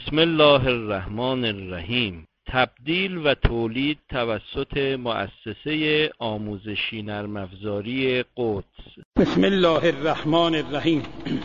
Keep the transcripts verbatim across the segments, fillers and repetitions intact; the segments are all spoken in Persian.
بسم الله الرحمن الرحیم. تبدیل و تولید توسط مؤسسه آموزشی نرم افزاری قدس. بسم الله الرحمن الرحیم.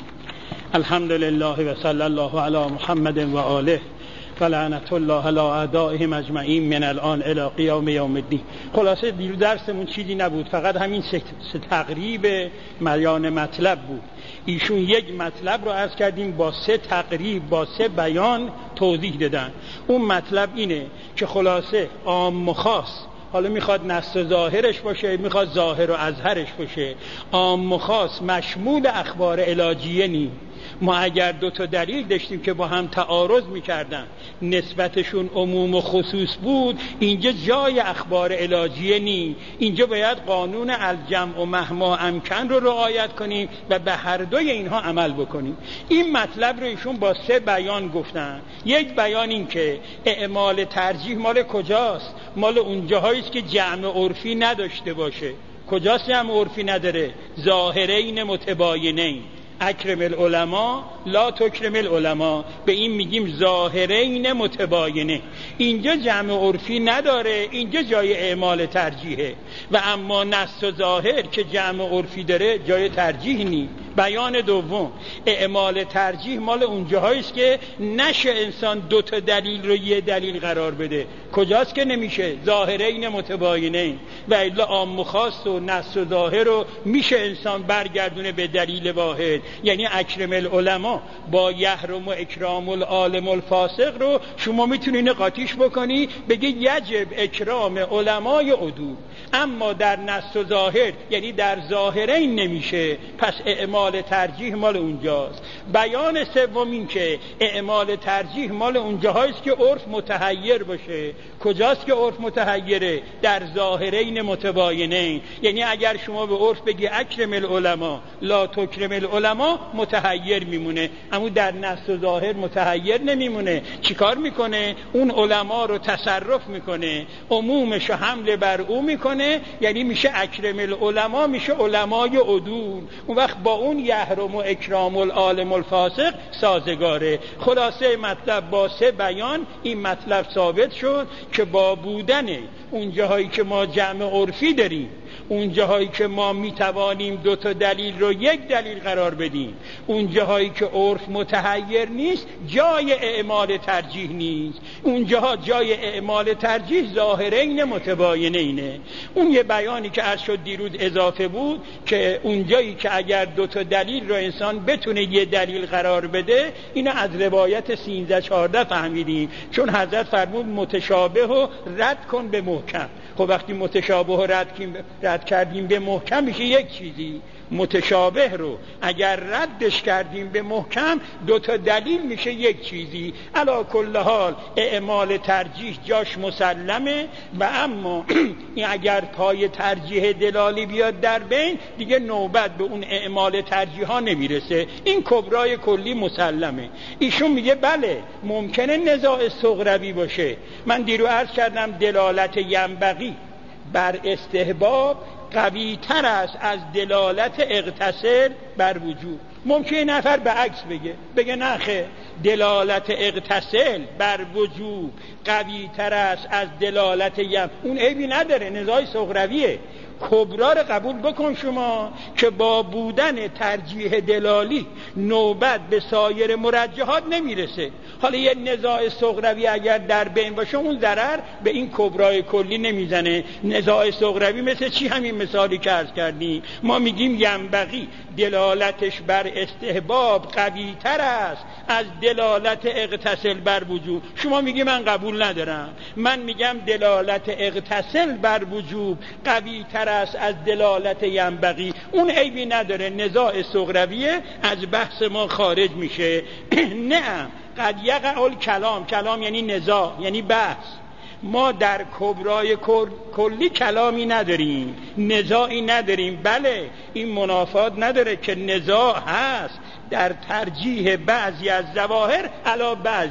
الحمد لله و صلی الله علی محمد و آله و لعنت الله علی اعدائهم اجمعین من الان الی قیام یوم الدین. خلاصه دیرو درسمون چیزی نبود، فقط همین سه تقریب بیان مطلب بود. ایشون یک مطلب رو عرض کردیم با سه تقریب، با سه بیان توضیح دادن. اون مطلب اینه که خلاصه عام و خاص، حالا میخواد نص ظاهرش باشه، میخواد ظاهر و اظهرش باشه، عام و خاص مشمول اخبار علاجیه نی. ما اگر دو تا دلیل داشتیم که با هم تعارض میکردن، نسبتشون عموم و خصوص بود، اینجا جای اخبار علاجیه نی. اینجا باید قانون الجمع و مهما امکن رو رعایت کنیم و به هر دوی اینها عمل بکنیم. این مطلب رو ایشون با سه بیان گفتن. یک بیان این که اعمال ترجیح مال کجاست؟ مال اونجاهایی است که جمع عرفی نداشته باشه. کجاست جمع عرفی نداره؟ ظاهرین متباینین. اکرم العلماء لا تکرم العلماء، به این میگیم ظاهرین متباینه. اینجا جمع عرفی نداره، اینجا جای اعمال ترجیحه. و اما نص و ظاهر که جمع عرفی داره جای ترجیح نی. بیان دوم، اعمال ترجیح مال اونجاهایی است که نشه انسان دو تا دلیل رو یه دلیل قرار بده. کجاست که نمیشه؟ ظاهرین متباینین. و الا عام و خاص و نص و ظاهر رو میشه انسان برگردونه به دلیل واحد. یعنی اکرم العلماء با یحرم و اکرام العالم الفاسق رو شما میتونین قاطیش بکنی، بگی یجب اکرام علمای عدول. اما در نص و ظاهر یعنی در ظاهرین نمیشه، پس اعمال ترجیح مال اونجاست. بیان سوم این که اعمال ترجیح مال اونجاهاییست که عرف متحیر باشه. کجاست که عرف متحیره؟ در ظاهرین متباینین. یعنی اگر شما به عرف بگی اکرم العلماء لا تکرم العلماء، متحیر میمونه، اما در نص و ظاهر متحیر نمیمونه. چیکار میکنه؟ اون علما رو تصرف میکنه، عمومش حمل بر او میکنه، یعنی میشه اکرم العلماء، میشه علمای عدول. اون وقت با اون یحرم و اکرام العالم الفاسق سازگاره. خلاصه مطلب با سه بیان این مطلب ثابت شد که با بودن اون جاهایی که ما جمع عرفی داریم، اون جاهایی که ما میتوانیم دو تا دلیل رو یک دلیل قرار بدیم، اون جاهایی که عرف متحیر نیست، جای اعمال ترجیح نیست. اون جاها جای اعمال ترجیح ظاهرین متباینینه. اون یه بیانی که عرض شد دیروز اضافه بود که اون جایی که اگر دو تا دلیل رو انسان بتونه یه دلیل قرار بده، اینو از روایت سیزده چهارده فهمیدیم، چون حضرت فرمود متشابه و رد کن به محکم. خب وقتی متشابه و رد, رد کردیم به محکم میشه یک چیزی، متشابه رو اگر ردش کردیم به محکم دو تا دلیل میشه یک چیزی. علی کل حال اعمال ترجیح جاش مسلمه، و اما اگر پای ترجیح دلالی بیاد در بین، دیگه نوبت به اون اعمال ترجیح ها نمیرسه. این کبرای کلی مسلمه. ایشون میگه بله ممکنه نزاع صغروی باشه. من دیرو عرض کردم دلالت ینبغی بر استحباب قوی تر است از دلالت اغتسل بر وجوب. ممکنه نفر به عکس بگه بگه نه خیر، دلالت اغتسل بر وجوب قوی تر است از دلالت یم. اون عیبی نداره، نزاع صغرویه. کبرا رو قبول بکن شما که با بودن ترجیح دلالی نوبت به سایر مرجحات نمیرسه. حالا یه نزاع صغروی اگر در بین باشه، اون ضرر به این کبرای کلی نمیزنه. نزاع صغروی مثل چی؟ همین مثالی که عرض کردیم. ما میگیم ینبغی دلالتش بر استحباب قوی تر است از دلالت اغتسل بر وجوب. شما میگی من قبول ندارم. من میگم دلالت اغتسل بر وجوب قوی تر است از دلالت ینبغی. اون عیبی نداره، نزاع صغرویه، از بحث ما خارج میشه. نه قد یقع الکلام، کلام یعنی نزاع، یعنی بحث. ما در کبرای کلی کلامی نداریم، نزاعی نداریم. بله این منافات نداره که نزاع هست در ترجیح بعضی از ظواهر علی بعضی.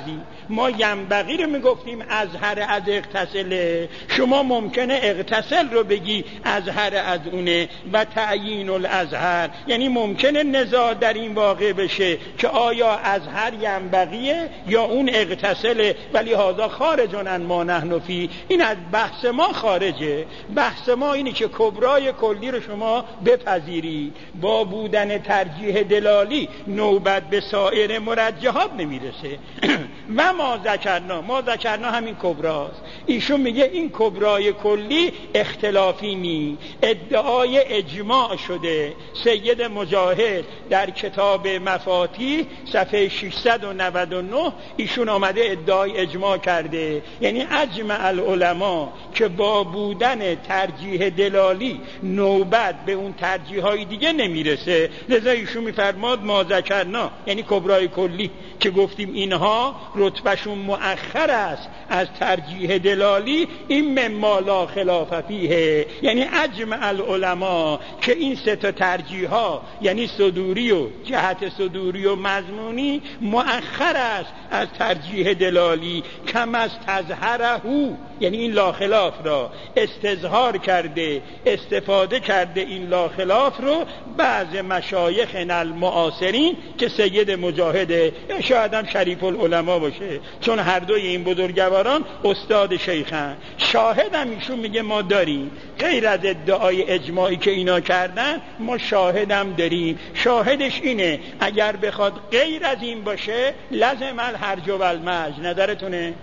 ما ینبغی رو میگفتیم ازهر از اغتسله، شما ممکنه اغتسل رو بگی ازهر از اونه. و تعیین الازهر یعنی ممکنه نزاع در این واقع بشه که آیا ازهر ینبغیه یا اون اغتسله، ولی هذا خارج عن ما نحن فی، این از بحث ما خارجه. بحث ما اینه که کبرای کلی رو شما بپذیری. با بودن ترجیح دلالی نوبت به سایر مرجحات نمیرسه. و ما ذکرنا، ما ذکرنا همین کبراست. ایشون میگه این کبرای کلی اختلافی نی، ادعای اجماع شده. سید مجاهد در کتاب مفاتیح صفحه ششصد و نود و نه ایشون آمده ادعای اجماع کرده، یعنی اجمع العلماء که با بودن ترجیح دلالی نوبت به اون ترجیح های دیگه نمیرسه. لذا ایشون میفرماد ما ذکرنا، یعنی کبرای کلی که گفتیم اینها رتبهشون مؤخر است از ترجیح دلالی، این مما لا خلاف فیه، یعنی اجمع العلماء که این سه تا ترجیح ها یعنی صدوری و جهت صدوری و مضمونی مؤخر است از ترجیح دلالی. کم از تظهره، یعنی این لا خلاف را استظهار کرده، استفاده کرده این لا خلاف رو بعض مشایخ المعاصرین که سید مجاهده یا شاید هم شریف العلماء باشه، چون هر دوی این بزرگواران استاد شیخن. شاهد هم ایشون میگه ما داریم، غیر از ادعای اجماعی که اینا کردن ما شاهدم داریم. شاهدش اینه اگر بخواد غیر از این باشه لازم الحرج و المج. نظرتونه؟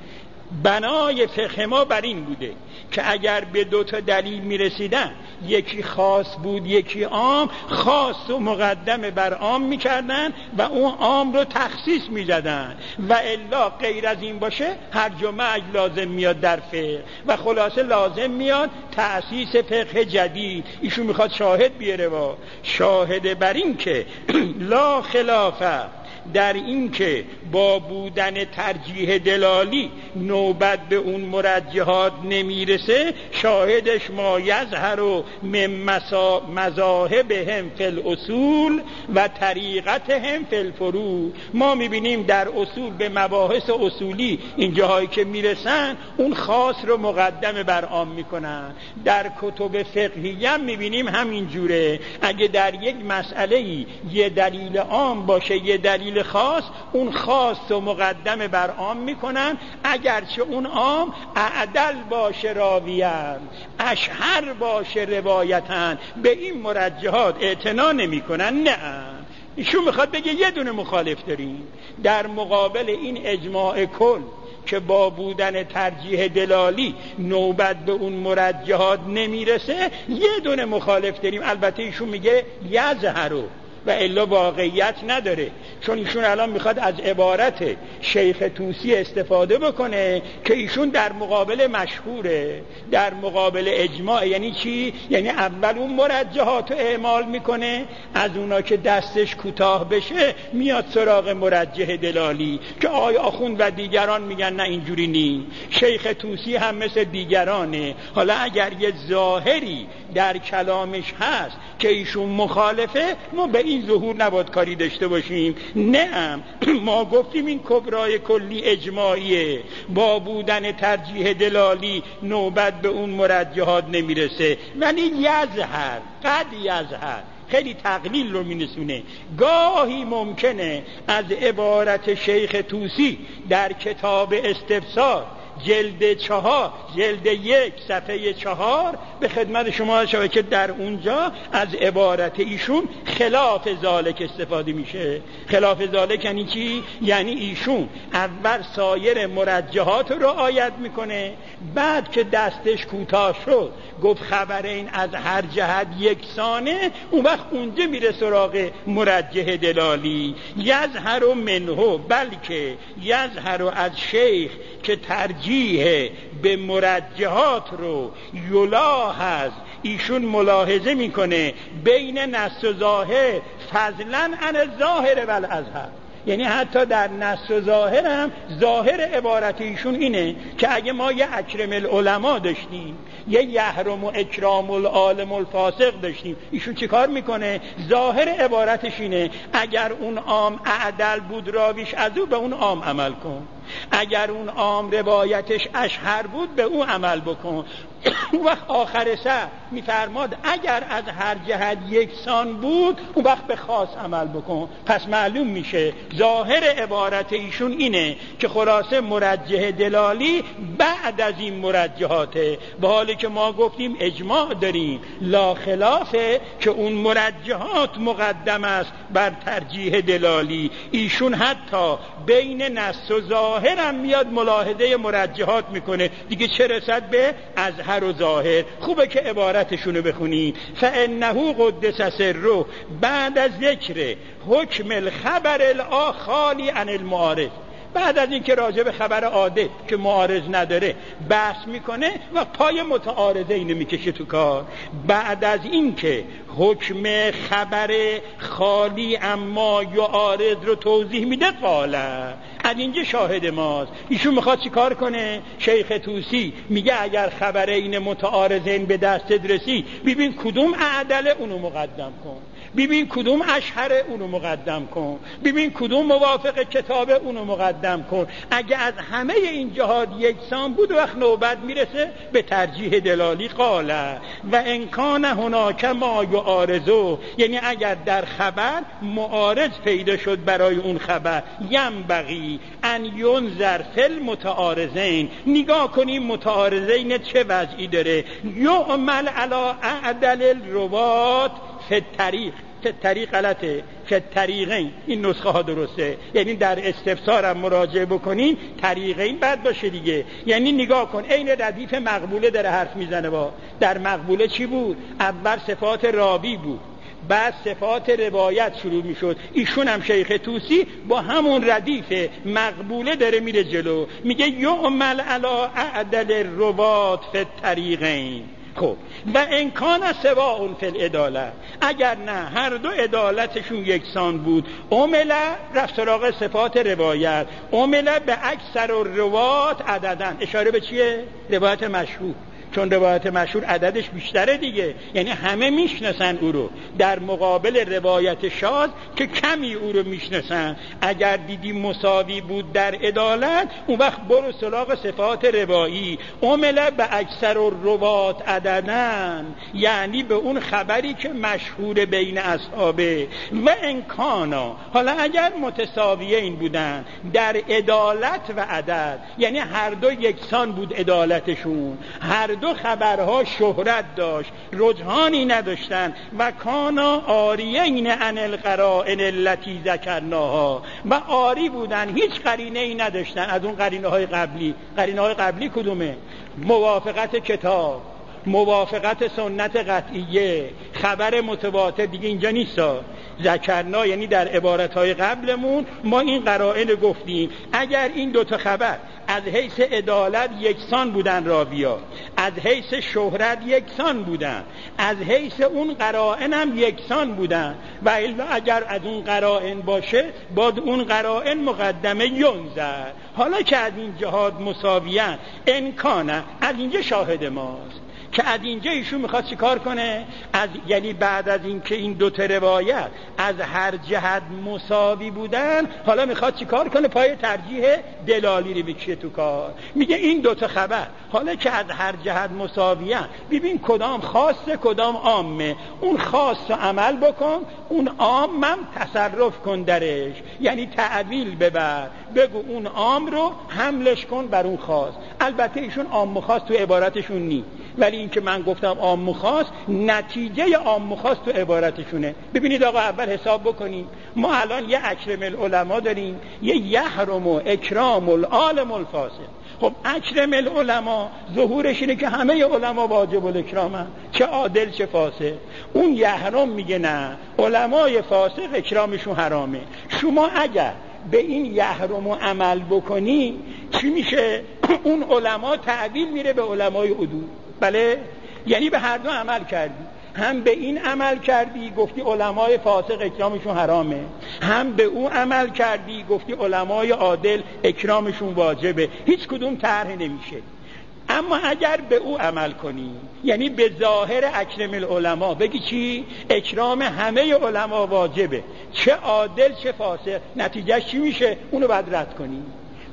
بنای فقه ما بر این بوده که اگر به دو تا دلیل میرسیدن، یکی خاص بود یکی عام، خاص و مقدم بر عام میکردن و اون عام رو تخصیص میدادن، و الا غیر از این باشه هرج و مرج لازم میاد در فقه و خلاصه لازم میاد تأسیس فقه جدید. ایشون میخواد شاهد بیاره، و شاهد بر این که لا خلافه در این که با بودن ترجیح دلالی نوبت به اون مرجحات نمیرسه، شاهدش ما یظهر من مذاهبهم فی الاصول و طریقتهم فی الفروع. ما میبینیم در اصول به مباحث اصولی این جاهایی که میرسن اون خاص رو مقدم بر عام میکنن. در کتب فقهی هم میبینیم همین جوره، اگه در یک مسئله یه دلیل عام باشه یه دلیل خاص، اون خاص و مقدم بر عام میکنن، اگرچه اون عام اعدل باشه راویان، اشهر باشه روایتن، به این مرجحات اعتنا نمیکنن. نه، ایشون میخواد بگه یه دونه مخالف داریم در مقابل این اجماع کل که با بودن ترجیح دلالی نوبت به اون مرجحات نمیرسه، یه دونه مخالف داریم. البته ایشون میگه یظهرو و الا واقعیت نداره، چون ایشون الان میخواد از عبارت شیخ طوسی استفاده بکنه که ایشون در مقابل مشهوره، در مقابل اجماع. یعنی چی؟ یعنی اول اون مرجحات رو اعمال میکنه، از اونا که دستش کوتاه بشه میاد سراغ مرجح دلالی که آی آخوند و دیگران میگن نه اینجوری نی. شیخ طوسی هم مثل دیگرانه. حالا اگر یه ظاهری در کلامش هست که ایشون مخالفه، ما به این ظهور نباید کاری داشته باشیم. نه، ما گفتیم این کبرای کلی اجماعیه، با بودن ترجیح دلالی نوبت به اون مرجحات نمیرسه، ولی یظهر، قد یظهر خیلی تقلیل رو می‌نسونه. گاهی ممکنه از عبارت شیخ طوسی در کتاب استفسار جلد چهار، جلد یک صفحه چهار به خدمت شما شود که در اونجا از عبارت ایشون خلاف ذالک استفاده میشه. خلاف ذالک یعنی چی؟ یعنی ایشون اول سایر مرجحات رو رعایت میکنه، بعد که دستش کوتاه شد گفت خبر این از هر جهت یکسانه، اون وقت اونجا میره سراغ مرجح دلالی. یظهر منه، بلکه یظهر از شیخ که ترجیح به مرجحات رو یلاحظ، ایشون ملاحظه میکنه بین نص و ظاهر فضلا عن الظاهر و الازهر. یعنی حتی در نص و ظاهر هم ظاهر عبارت ایشون اینه که اگه ما یه اکرم العلماء داشتیم، یه یحرم و اکرام العالم الفاسق داشتیم، ایشون چی کار میکنه؟ ظاهر عبارتش اینه اگر اون عام اعدل بود راویش از او، به اون عام عمل کن. اگر اون عام روایتش اشهر بود به او عمل بکن. اون وقت آخر سر میفرماد اگر از هر جهت یکسان بود اون وقت به خاص عمل بکن. پس معلوم میشه ظاهر عبارت ایشون اینه که خلاصه مرجح دلالی بعد از این مرجحاته، به حالی که ما گفتیم اجماع داریم لا خلافه که اون مرجحات مقدم است بر ترجیح دلالی. ایشون حتی بین نص و ظاهر هم میاد ملاحظه مرجحات میکنه دیگه، چه رسد به ازهر و ظاهر. خوبه که عبارتشونو بخونید. فانه قدس سره بعد از ذکر حکم الخبر الآ خالی عن المعارض، بعد از این که راجع به خبر عاده که معارض نداره بحث میکنه و پای متعارضه اینو میکشه تو کار. بعد از این که حکم خبر خالی اما یعارض رو توضیح میده قاله، از اینجا شاهد ماست. ایشون میخواد چی کار کنه؟ شیخ طوسی میگه اگر خبرین متعارضین به دستت رسی ببین کدوم اعدل اونو مقدم کن، ببین کدوم اشهر اونو مقدم کن، ببین کدوم موافق کتاب اونو مقدم کن. اگه از همه این جهات یکسان بود وقت نوبت میرسه به ترجیح دلالی قاله و امکان هناک ما یعارضو، یعنی اگر در خبر معارض پیدا شد برای اون خبر ینبغی ان ینظر فی المتعارضین، نگاه کنیم متعارضین چه وضعی داره. یعمل علی اعدل الروات فی الطریق، فی الطریق غلطه، فی الطریقین، این نسخه ها درسته، یعنی در استفسار هم مراجعه بکنین طریقین بعد باشه دیگه. یعنی نگاه کن عین ردیف مقبوله داره حرف میزنه. با در مقبوله چی بود؟ اول صفات راوی بود، بعد صفات روایت شروع میشد. ایشون هم شیخ طوسی با همون ردیف مقبوله داره میره جلو، میگه یعمل علی اعدل الروات فی الطریقین. خب و امکان سواء فی العدالة، اگر نه هر دو عدالتشون یکسان بود عمل رفت سراغ صفات روایت، عمل به اکثر الروات عددن. اشاره به چیه؟ روایت مشهور، چون روایت مشهور عددش بیشتره دیگه، یعنی همه میشناسن او رو، در مقابل روایت شاذ که کمی او رو میشناسن. اگر دیدی مساوی بود در عدالت اون وقت برو سراغ صفات روایی، عمل به اکثر الروات عددن، یعنی به اون خبری که مشهور بین اصحابه. و امکانا، حالا اگر متساویه این بودن در عدالت و عدد، یعنی هر دو یکسان بود عدالتشون، هر دو خبرها شهرت داشت، رجحانی نداشتن، و کانا آریین عن القرائن التي ذکرناها، و آری بودن هیچ قرینه ای نداشتن از اون قرینه های قبلی. قرینه های قبلی کدومه؟ موافقت کتاب، موافقت سنت قطعیه، خبر متواتر دیگه اینجا نیستا. ذکرنا یعنی در عبارتهای قبلمون ما این قرائن گفتیم. اگر این دوتا خبر از حیث عدالت یکسان بودن راویا، از حیث شهرت یکسان بودن، از حیث اون قرائن هم یکسان بودن، و الا اگر از اون قرائن باشه بعد اون قرائن مقدمه ینظر. حالا که از این جهات مساویان امکانه، از اینجا شاهد ماست که از اینجا ایشون میخواد چی کار کنه؟ از یعنی بعد از این که این دو تا روایت از هر جهت مساوی بودن، حالا میخواد چی کار کنه؟ پای ترجیح دلالی رو بکشه تو کار. میگه این دو تا خبر حالا که از هر جهت مساویان، ببین کدام خاصه کدام عامه، اون خاص رو عمل بکن، اون عام هم تصرف کن درش، یعنی تعویل ببر، بگو اون عام رو حملش کن بر اون خاص. البته ایشون عام و خاص تو عبارتشون نی، ولی این که من گفتم عام و خاص نتیجه عام و خاص تو عبارتشونه. ببینید آقا اول حساب بکنیم، ما الان یه اکرم العلماء داریم، یه یحرم و اکرام العالم الفاسد. خب اکرم العلماء ظهورش اینه که همه علما واجب الاکرامن، چه عادل چه فاسد. اون یحرم میگه نه، علمای فاسق اکرامشون حرامه. شما اگر به این یحرم و عمل بکنی چی میشه؟ اون علما تعویل میره به علمای عدول. بله، یعنی به هر دو عمل کردی، هم به این عمل کردی گفتی علمای فاسق اکرامشون حرامه، هم به اون عمل کردی گفتی علمای عادل اکرامشون واجبه. هیچ کدوم طرح نمیشه. اما اگر به او عمل کنی، یعنی به ظاهر اکرم العلماء بگی چی؟ اکرام همه علما واجبه، چه عادل چه فاسق، نتیجهش چی میشه؟ اونو باید رد کنی.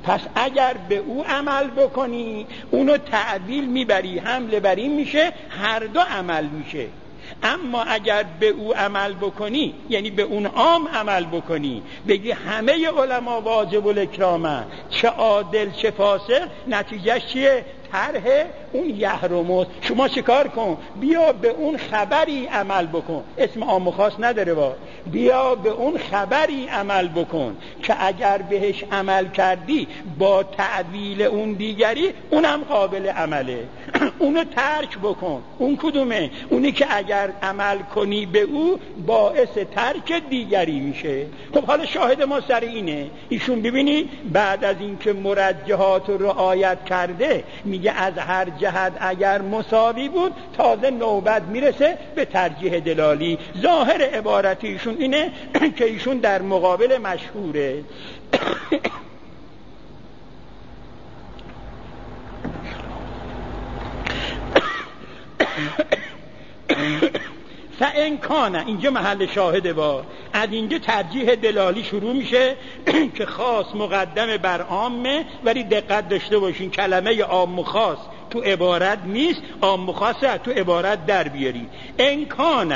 پس اگر به او عمل بکنی اونو تعویل میبری، حمله بر این میشه، هر دو عمل میشه. اما اگر به او عمل بکنی، یعنی به اون عام عمل بکنی، بگی همه علما واجب الاکرامه، چه عادل چه فاسق، نتیجهش چیه؟ طرح اون یحرموس. شما چیکار کن؟ بیا به اون خبری عمل بکن، اسم عام و خاص نداره با، بیا به اون خبری عمل بکن که اگر بهش عمل کردی با تعویل اون دیگری اونم قابل عمله. اونو ترک بکن. اون کدومه؟ اونی که اگر عمل کنی به او باعث ترک دیگری میشه. خب حالا شاهد ما سر اینه، ایشون ببینید بعد از اینکه مرجحات رو رعایت کرده میگه از هر جهت اگر مساوی بود تازه نوبت میرسه به ترجیح دلالی. ظاهر عبارت ایشون اینه که ایشون در مقابل مشهوره. فإن کان، اینجا محل شاهده، با از اینجا ترجیح دلالی شروع میشه که خاص مقدم بر عامه. ولی دقت داشته باشین کلمه عام و خاص تو عبارت نیست، عام و خاص تو عبارت در بیاری. ان کان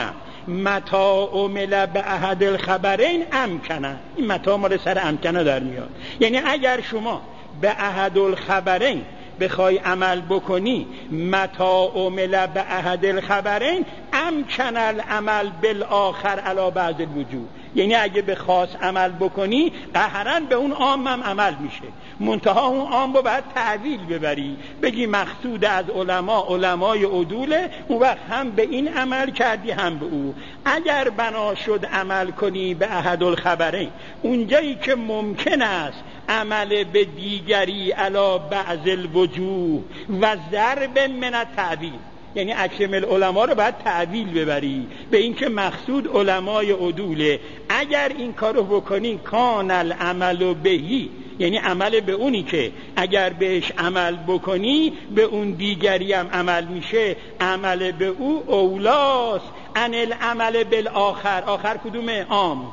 متا عمل به احد الخبرین امکنه، این متا مال سر امکنه در میاد. یعنی اگر شما به احد الخبرین بخوای عمل بکنی، متا عمل به احد الخبرین امکن العمل بالآخر علی بعض الوجوه. یعنی اگه به خاص عمل بکنی قهرن به اون عام هم عمل میشه، منتها اون عام رو باید تعویل ببری، بگی مقصود از علما علمای عدوله، اون وقت هم به این عمل کردی هم به او. اگر بنا شد عمل کنی به احد الخبرین، اونجایی که ممکن است عمل به دیگری علی بعض الوجوه و ضرب من التعویل، یعنی اکمل علما رو باید تعویل ببری به اینکه مقصود علمای عدوله. اگر این کارو بکنی کان العمل بهی، یعنی عمل به اونی که اگر بهش عمل بکنی به اون دیگری هم عمل میشه، عمل به او اولاست ان العمل بالآخر. آخر کدومه؟ عام.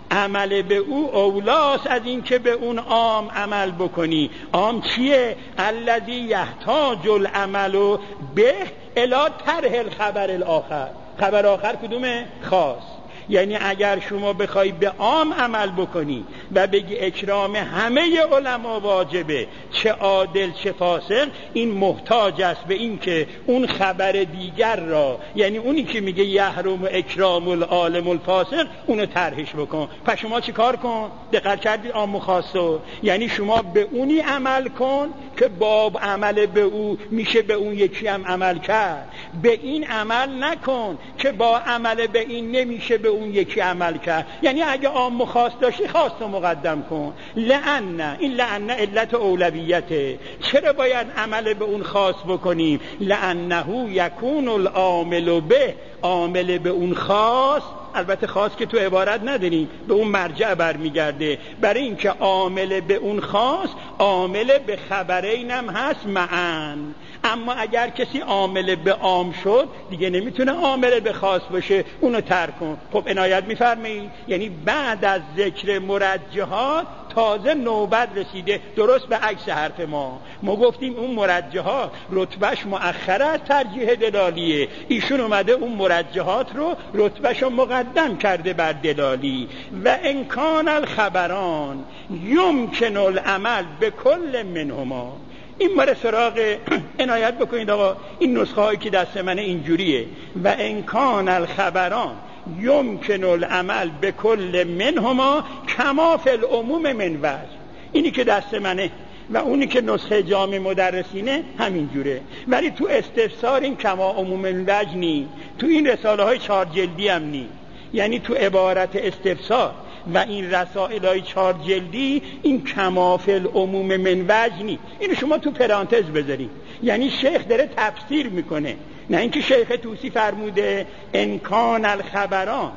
عمل به او اولاست از این که به اون عام عمل بکنی. عام چیه؟ الذی یحتاج العمل به الی طرح الخبر الاخر. خبر آخر کدومه؟ خاص. یعنی اگر شما بخوای به عام عمل بکنی و بگی اکرام همه علما واجبه، چه عادل چه فاسق، این محتاج است به این که اون خبر دیگر را، یعنی اونی که میگه یحرم اکرام العالم الفاسق، اونو طرحش بکن. پس شما چی کار کن؟ دقت کردید عام و خاصو، یعنی شما به اونی عمل کن که باب عمل به او میشه به اون یکی هم عمل کرد. به این عمل نکن که با عمل به این نمیشه به اون یکی عمل کرد. یعنی اگه عام و خاص داشتی خاص رو مقدم کن. لأن این لأن علت اولویته. چرا باید عمل به اون خاص بکنیم؟ لأنه یکون العامل به، عامل به اون خاص، البته خاص که تو عبارت نداریم، به اون مرجع برمیگرده، برای اینکه عامل به اون خاص عامل به خبرین هم هست معن. اما اگر کسی عامل به عام شد دیگه نمیتونه عامل به خاص باشه، اونو ترک کن. خب عنایت میفرمایید، یعنی بعد از ذکر مرجحات تازه نوبت رسیده، درست به عکس حرف ما. ما گفتیم اون مرجحات رتبهش مؤخر از ترجیح دلالیه، ایشون اومده اون مرجحات رو رتبهش رو مقدم کرده بر دلالی. و امکان الخبران یمکن العمل به کل منهما. این مره سراغ عنایت بکنید آقا، این نسخه هایی که دست من اینجوریه. و امکان الخبران یمکن العمل به کل منهما کما فی العموم من وجه. اینی که دست منه و اونی که نسخه جامع مدرسینه همین جوره، ولی تو استفسار این کما عموم من وجه نی، تو این رساله های چهار جلدی هم نی. یعنی تو عبارت استفسار و این رسائل های چهار جلدی این کما فی العموم من وجه نی. اینو شما تو پرانتز بذارید، یعنی شیخ داره تفسیر میکنه، نه اینکه شیخ توسی فرموده امکان الخبران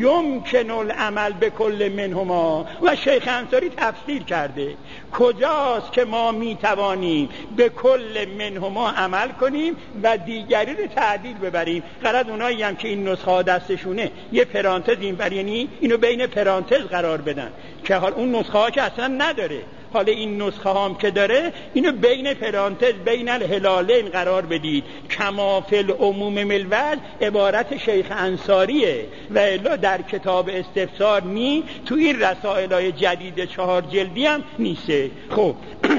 یمکن العمل به کل منهما و شیخ انصاری تفسیر کرده. کجاست که ما میتوانیم به کل منهما عمل کنیم و دیگری رو تعدیل ببریم؟ غرض اونایی هم که این نسخه دستشونه یه پرانتز این بر، یعنی اینو بین پرانتز قرار بدن که حال اون نسخه ها که اصلا نداره، حالا این نسخه هم که داره اینو بین پرانتز بین الهلالین قرار بدید. کما فی العموم ملول عبارت شیخ انصاریه و الا در کتاب استفسار نی، تو این رسائل جدید چهار جلدی هم نیسته. خب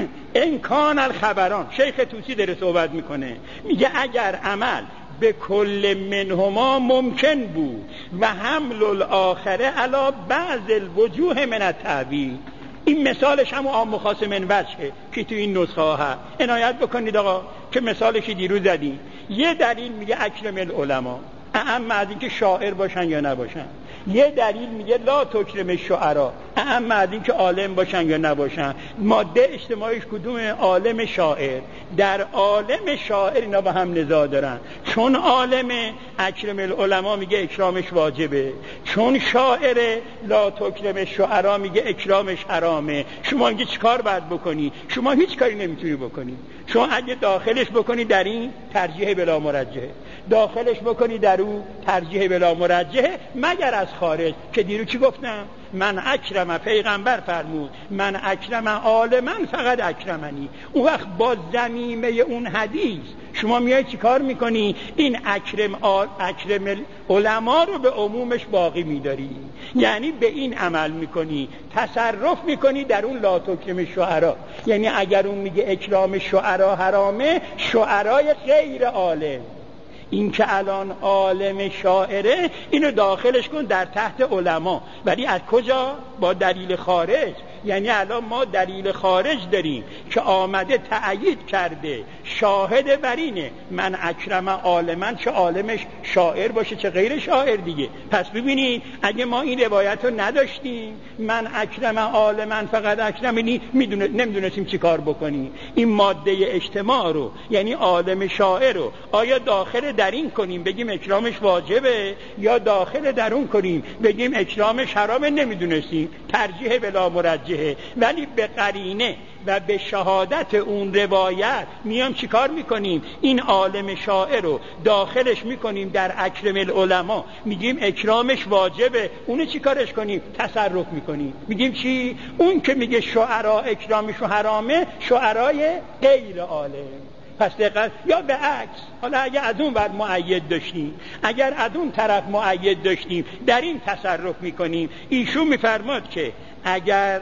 امکان الخبران، شیخ طوسی داره صحبت میکنه، میگه اگر عمل به کل منهما ممکن بود و حمل الاخره علی بعض الوجوه من التأویل. این مثالش هم عام خاص من وجهه که تو این نسخه ها هست. عنایت بکنید آقا که مثالش دیروز زدیم. یه دلیل میگه اکرم العلماء، اما از اینکه شاعر باشن یا نباشن. یه دلیل میگه لا تکرم الشعراء، اما از اینکه عالم باشن یا نباشن. ماده اجتماعیش کدومه؟ عالم شاعر. در عالم شاعر اینا با هم نزاع دارن، چون عالم اکرم العلماء میگه اکرامش واجبه، چون شاعر لا تکرم الشعراء میگه اکرامش حرامه. شما میگه چیکار باید بکنی؟ شما هیچ کاری نمیتونی بکنی، چون اگه داخلش بکنی در این ترجیح بلا مرجحه، داخلش بکنی در اون ترجیح بلا مرجحه، مگر از خارج. که دیرو چی گفتم؟ من اکرم، پیغمبر فرمود من اکرم عالما فقط اکرمنی. اون وقت با ضمیمه اون حدیث شما میای چی کار میکنی؟ این اکرم آل اکرم علما رو به عمومش باقی میداری، یعنی به این عمل میکنی، تصرف میکنی در اون لا تکرم شعرا. یعنی اگر اون میگه اکرام شعرا حرامه، شعرای غیر عالم، این که الان عالم شاعره اینو داخلش کن در تحت علما. ولی از کجا؟ با دلیل خارج. یعنی الان ما دلیل خارج داریم که آمده تأیید کرده، شاهد بر اینه من اکرم عالما، چه عالمش شاعر باشه چه غیر شاعر دیگه. پس ببینید اگه ما این روایت رو نداشتیم من اکرم عالما فقط اکرمنی، میدونه نمیدونستیم چی کار بکنیم. این ماده اجتماع رو یعنی عالم شاعر رو آیا داخل در این کنیم بگیم اکرامش واجبه، یا داخل در اون کنیم بگیم اکرامش حرامه؟ نمیدونستیم، ترجیح بلا مرجحه. ولی به قرینه و به شهادت اون روایت میام چیکار میکنیم؟ این عالم شاعر رو داخلش میکنیم در اکرم العلماء، میگیم اکرامش واجبه. اونو چیکارش کنیم؟ تصرف میکنیم، میگیم چی؟ اون که میگه شعرا اکرامش حرامه، شعرای غیر عالم. پس دقیقا یا به عکس. حالا اگر از اون بعد مؤید داشتیم، اگر از اون طرف مؤید داشتیم، در این تصرف میکنیم. ایشون میفرماد که اگر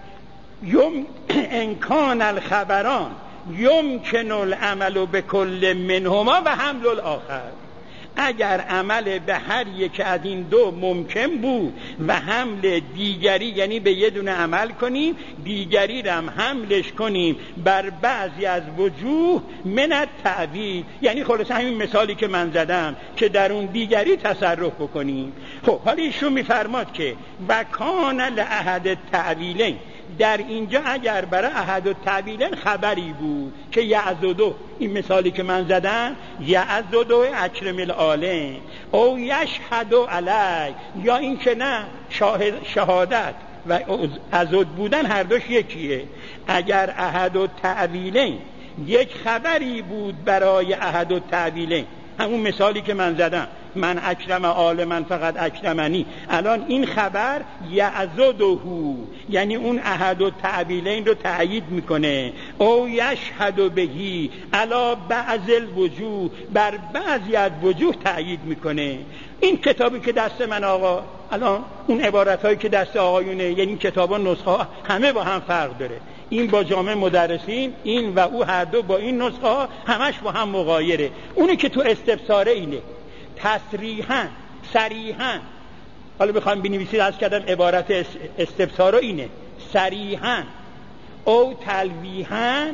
یم انکان الخبران یمکن العمل به کل منهما و حمل الاخر، اگر عمل به هر یک از این دو ممکن بود و حمل دیگری، یعنی به یه دونه عمل کنیم دیگری رو هم حملش کنیم بر بعضی از وجوه من التأویل، یعنی خلاص همین مثالی که من زدم که در اون دیگری تصرف بکنیم. خب حالا ایشون میفرماد که و کان لأحد التأویلین، در اینجا اگر برای احد التأویلین خبری بود که یعضدو، این مثالی که من زدم، یعضدو اکرم العالم او یشهدو علی، یا این که نه شاهد شهادت و عضد بودن هر دوش یکیه. اگر احد التأویلین یک خبری بود برای احد التأویلین، همون مثالی که من زدم من اکرم عالما فقط اکرمنی، الان این خبر یعضده، یعنی اون احد التأویلین رو تأیید میکنه. او یشهد بهی علی بعض الوجوه، بر بعضی از وجوه تأیید میکنه. این کتابی که دست من آقا الان، اون عبارت هایی که دست آقایونه، یعنی کتابا نسخه ها همه با هم فرق داره. این با جامع مدرسین، این و او هر دو با این نسخه ها همش با هم مغایره. اونی که تو استفساره اینه تصریحاً صریحاً، حالا بخوام بنویسید از کردم عبارت استفسار اینه صریحاً او تلویحاً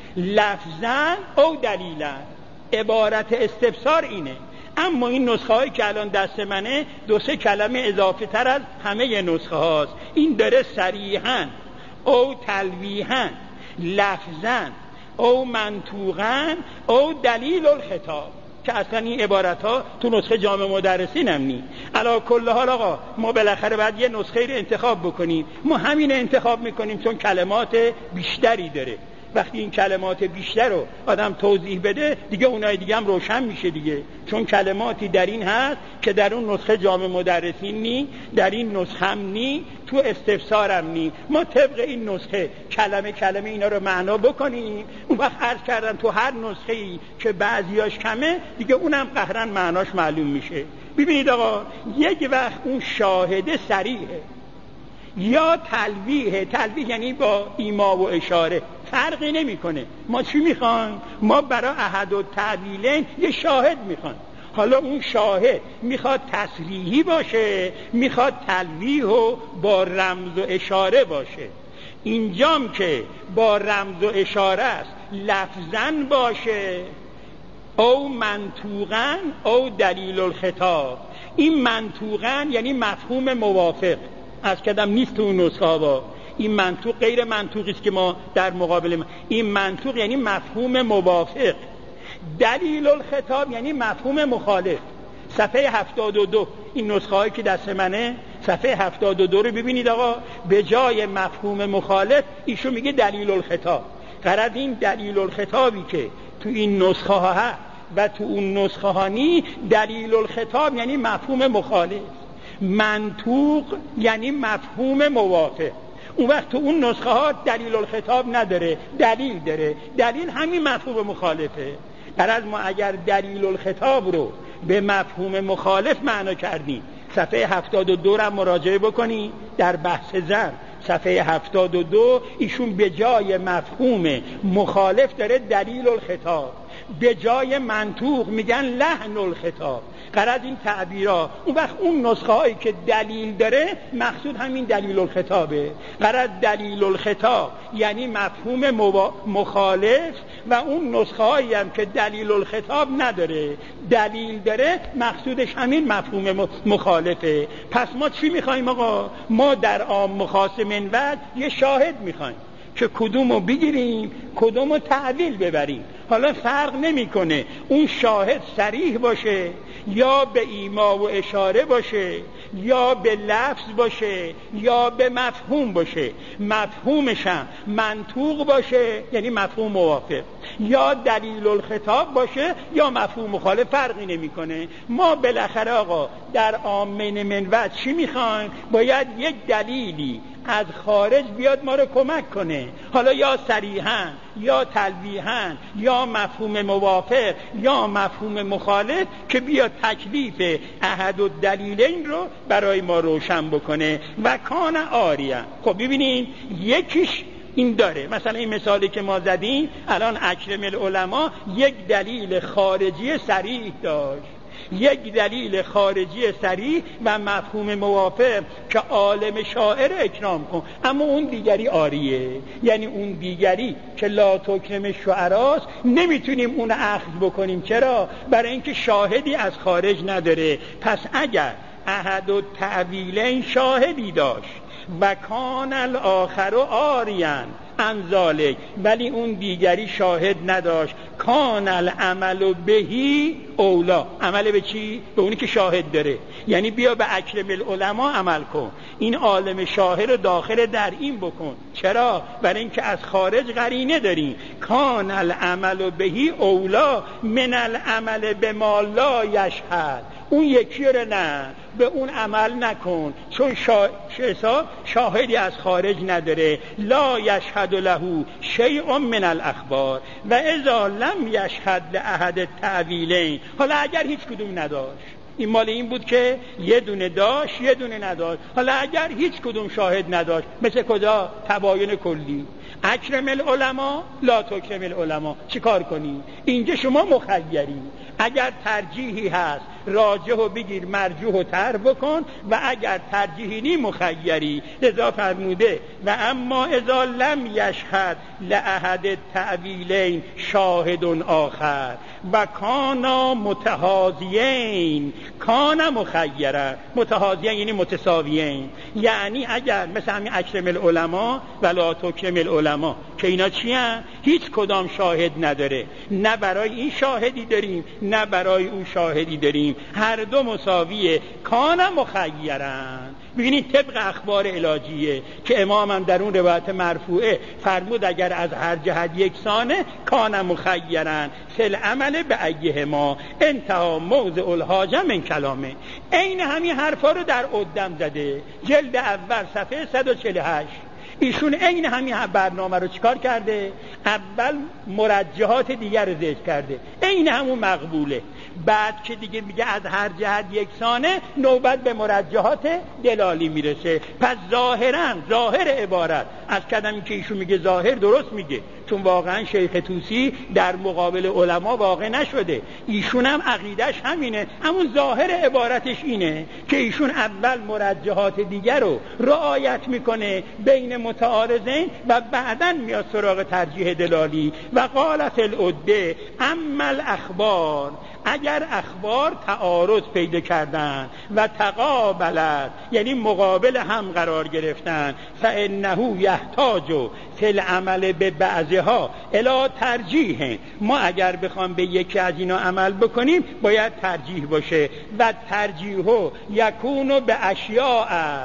لفظاً او دلیلاً. عبارت استفسار اینه. اما این نسخه هایی که الان دست منه دو سه کلمه اضافه تر از همه نسخه هاست. این داره صریحاً او تلویحاً لفظاً او منطوقاً او دلیل الخطاب، که اصلا این عبارت ها تو نسخه جامع مدرسین هم نی. علا کل حال آقا ما بالاخره باید یه نسخه رو انتخاب بکنیم. ما همین انتخاب میکنیم چون کلمات بیشتری داره. وقتی این کلمات بیشتر رو آدم توضیح بده دیگه اونای دیگه هم روشن میشه دیگه، چون کلماتی در این هست که در اون نسخه جامع مدرسین نی، در این نسخه هم نی، تو استفسارم نی. ما طبق این نسخه کلمه کلمه اینا رو معنا بکنیم. اون وقت عرض کردن تو هر نسخه ای که بعضیاش کمه دیگه اونم قهرن معناش معلوم میشه. ببینید آقا، یک وقت اون شاهد صریحه یا تلویحه. تلویح یعنی با ایما و اشاره، فرقی نمیکنه. ما چی میخوایم؟ ما برای احد و تعبیلین یه شاهد میخوایم. حالا اون شاهد میخواد تصریحی باشه، میخواد تلویح و با رمز و اشاره باشه. اینجام که با رمز و اشاره است، لفظاً باشه او منطوقاً او دلیل الخطاب. این منطوقاً یعنی مفهوم موافق، از کدام نیست تو اون نسخه ها. این منطوق غیر منطوقی است که ما در مقابل ما. این منطوق یعنی مفهوم موافق. دلیل الخطاب یعنی مفهوم مخالف. صفحه هفتاد و دو این نسخه هایی که دست منه، صفحه هفتاد و دو رو ببینید آقا، به جای مفهوم مخالف ایشون میگه دلیل الخطاب. غرض این دلیل الخطابی که تو این نسخه ها هست و تو اون نسخه ها نی، دلیل الخطاب یعنی مفهوم مخالف، منطوق یعنی مفهوم موافق. اون وقت تو اون نسخه ها دلیل الخطاب نداره، دلیل داره. دلیل همین مفهوم مخالفه. غرض ما اگر دلیل الخطاب رو به مفهوم مخالف معنا کردیم، صفحه هفتاد و دو را مراجعه بکنی در بحث زن، صفحه هفتاد و دو ایشون به جای مفهوم مخالف داره دلیل الخطاب، به جای منطوق میگن لحن الخطاب. غرض این تعبیرها، اون وقت اون نسخه هایی که دلیل داره مقصود همین دلیل الخطابه. غرض دلیل الخطاب یعنی مفهوم مخالف، و اون نسخه هایی هم که دلیل الخطاب نداره، دلیل داره، مقصودش همین مفهوم مخالفه. پس ما چی میخوایم آقا؟ ما در عام مخاص من وجه یه شاهد میخوایم که کدومو بگیریم کدومو تعویل ببریم. حالا فرق نمیکنه اون شاهد صریح باشه یا به ایما و اشاره باشه یا به لفظ باشه یا به مفهوم باشه. مفهومش هم منطوق باشه یعنی مفهوم موافق، یا دلیل الخطاب باشه یا مفهوم مخالف، فرقی نمیکنه. ما بالاخره آقا در عامین من وجه چی میخوایم؟ باید یک دلیلی از خارج بیاد ما رو کمک کنه، حالا یا صریحاً یا تلویحاً یا مفهوم موافق یا مفهوم مخالف، که بیاد تکلیف احد الدلیلین رو برای ما روشن بکنه. و کان عاریه. خب ببینین یکیش این داره، مثلا این مثالی که ما زدیم الان اکرم العلماء یک دلیل خارجی صریح داشت، یک دلیل خارجی صریح و مفهوم موافق که عالم شاعر اکرام کن، اما اون دیگری عاریه. یعنی اون دیگری که لا تکرم شعراست نمیتونیم اون اخذ بکنیم. چرا؟ برای اینکه شاهدی از خارج نداره. پس اگر احد التأویلین شاهدی داشت و کان الاخر عاریاً عن ذلک، ولی اون دیگری شاهد نداشت، کان العمل بهی اولا. عمل به چی؟ به اونی که شاهد داره. یعنی بیا به اکرم العلماء عمل کن، این عالم شاهد رو داخل در این بکن. چرا؟ برای اینکه از خارج قرینه داریم. کان العمل بهی اولا من العمل بما لا یشهد. اون یکی رو نه، به اون عمل نکن، چون شا... شاهدی از خارج نداره. لا یشهد له شیء من الاخبار و اذا لم یشهد لاحد التأویلین. حالا اگر هیچ کدوم نداشت، این مال این بود که یه دونه داشت یه دونه نداشت، حالا اگر هیچ کدوم شاهد نداشت، مثل کجا؟ تباین کلی. اکرم العلماء لا تکرم العلماء. چی کار کنی؟ اینجا شما مخیری، اگر ترجیحی هست راجح و بگیر، مرجوح و تر بکن، و اگر ترجیحی نی مخیری. لذا فرموده و اما اذا لم یشهد لاحد التأویلین شاهد آخر و کانا متحاذیین. کانا مخیره، متحاذیین یعنی متساویین. یعنی اگر مثل همین اکرم العلماء و لا تکرم العلماء که اینا چی هست؟ هیچ کدام شاهد نداره، نه برای این شاهدی داریم نه برای اون شاهدی داریم، هر دو مساویه. کان مخیرن ببینید طبق اخبار علاجیه که امام هم در اون روایت مرفوعه فرمود اگر از هر جهت یکسانه کان مخیرن فل عمل به ایهما انتها موضع الحاجه من کلامه. این همین حرفا رو در قدم زده، جلد اول صفحه صد و چهل و هشت. ایشون این همین برنامه رو چیکار کرده؟ اول مرجحات دیگر رو ذکر کرده، این همون مقبوله. بعد که دیگه میگه از هر جهت یکسانه، نوبت به مرجحات دلالی میرسه. پس ظاهرا ظاهر عبارت از کدمی که ایشون میگه ظاهر درست میگه، چون واقعا شیخ طوسی در مقابل علما واقع نشده، ایشون هم عقیدش همینه. همون ظاهر عبارتش اینه که ایشون اول مرجحات دیگر رو رعایت میکنه بین متعارضین و بعداً میاد سراغ ترجیح دلالی. و قالت العده اما الاخبار، اگر اخبار تعارض پیدا کردن و تقابلت یعنی مقابل هم قرار گرفتن، فانه یحتاج فی العمل به بعضها الی ترجیح، ما اگر بخوام به یکی از اینا عمل بکنیم باید ترجیح باشه. و ترجیحو یکونو به اشیاء،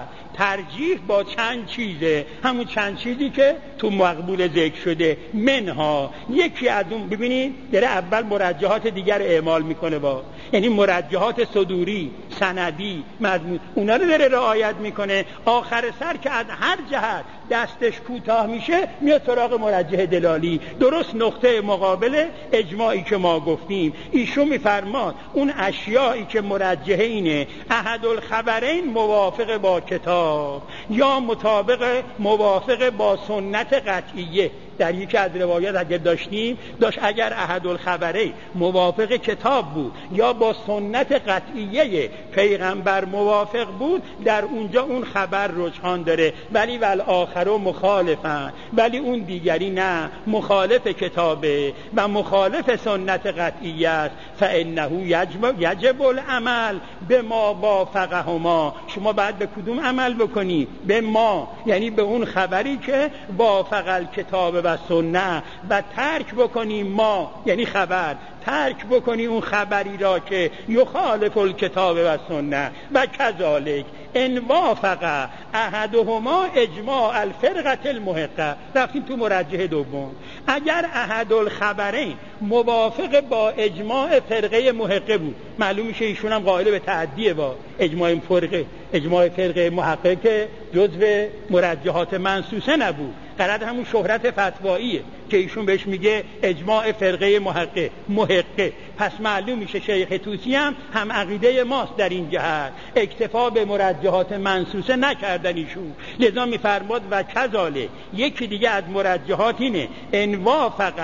ترجیح با چند چیزه، همون چند چیزی که تو مقبول ذکر شده. منها یکی از اون، ببینید داره اول مرجحات دیگر اعمال میکنه، با یعنی مرجحات صدوری، سندی، مضمون، اونا رو داره رعایت میکنه. آخر سر که از هر جهت دستش کوتاه میشه میاد سراغ مرجح دلالی، درست نقطه مقابل اجماعی که ما گفتیم. ایشون میفرماد اون اشیایی که مرجحه اینه احد الخبرین موافق با کتاب یا مطابق موافق با سنت قطعیه. در یکی از روایات اگر داشتیم داشت اگر احد الخبرین موافق کتاب بود یا با سنت قطعیه پیغمبر موافق بود، در اونجا اون خبر رجحان داره. ولی والآخر مخالفن، ولی اون دیگری نه، مخالف کتابه و مخالف سنت قطعیه است. فانه یجب یجب العمل به ما وافقهما، شما باید به کدوم عمل بکنی؟ به ما، یعنی به اون خبری که وافق الکتاب و سنت، و ترک بکنی ما یعنی خبر، ترک بکنی اون خبری را که یخالف الکتاب و سنت. و کذالک ان وافق احدهما اجماع الفرقه المحقه. رفتیم تو مرجح دوم، اگر احد الخبرین موافق با اجماع فرقه محقه بود، معلوم میشه ایشون هم قائل به تعدیه با اجماع فرقه. اجماع فرقه محقه که جزو مرجحات منسوسه نبود، قرار همون شهرت فتواییه که ایشون بهش میگه اجماع فرقه محقه محقه. پس معلوم میشه شیخ طوسی هم هم عقیده ماست در این جهت، اکتفا به مرجحات منسوسه نکردن ایشون. لذا میفرماد و کذاله، یکی دیگه از مرجحات اینه ان وافق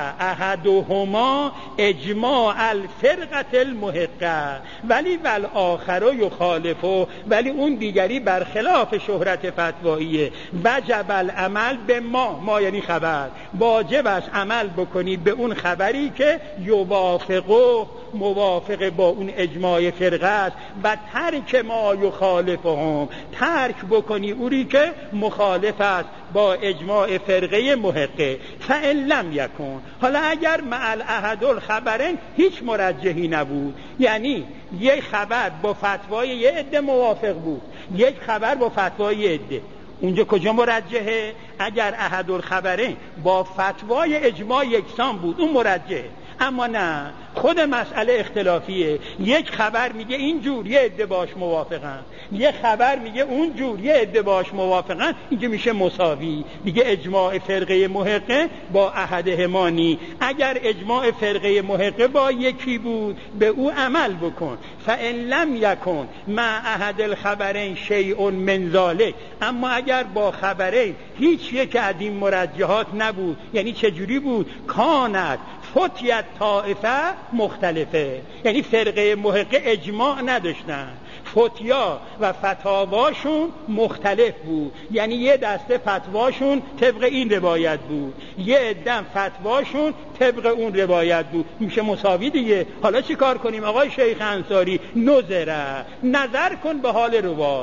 احدهما اجماع الفرقه المحقه ولی والآخر یخالفه، ولی اون دیگری برخلاف شهرت فتواییه. وجب العمل به ما، ما یعنی خبر، واجب است عمل بکنی به اون خبری که یوافقه، موافق با اون اجماع فرقه است. و ترک ما یخالفهم، ترک بکنی اوری که مخالف است با اجماع فرقه محقه. فإن لم یکن، حالا اگر مع الاحد الخبرین هیچ مرجحی نبود، یعنی یک خبر با فتوای یه عده موافق بود، یک خبر با فتوای یه عده، اونجا کجا مرجحه؟ اگر احد الخبرین با فتوای اجماع یکسان بود اون مرجحه. اما نه، خود مسئله اختلافیه، یک خبر میگه اینجور یه عده باش موافقن، یک خبر میگه اونجور یه عده باش موافقن، اینجا میشه مساوی، دیگه اجماع فرقه محقه با احدهما نی. اگر اجماع فرقه محقه با یکی بود به او عمل بکن. فإن لم یکن مع احد الخبرین شیء من ذلک، اما اگر با خبرین هیچ یک از این مرجحات نبود، یعنی چجوری بود؟ کانت فتیت طائفه مختلفه، یعنی فرقه محقه اجماع نداشتن، فتیا و فتاواشون مختلف بود، یعنی یه دسته فتواشون طبق این روایت بود، یه عده فتواشون طبق اون روایت بود، میشه مساوی دیگه. حالا چی کار کنیم آقای شیخ انصاری؟ نظره، نظر کن به حال روات،